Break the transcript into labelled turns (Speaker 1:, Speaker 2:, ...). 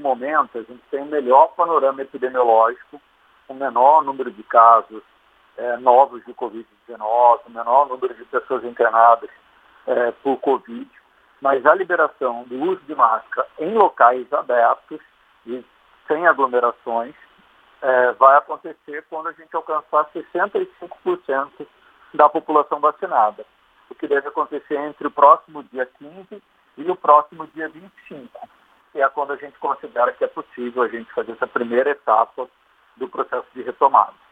Speaker 1: momento, a gente tem o melhor panorama epidemiológico, o menor número de casos novos de Covid-19, o menor número de pessoas internadas por Covid, mas a liberação do uso de máscara em locais abertos e sem aglomerações vai acontecer quando a gente alcançar 65% da população vacinada, o que deve acontecer entre o próximo dia 15 e o próximo dia 25, que é quando a gente considera que é possível a gente fazer essa primeira etapa do processo de retomada.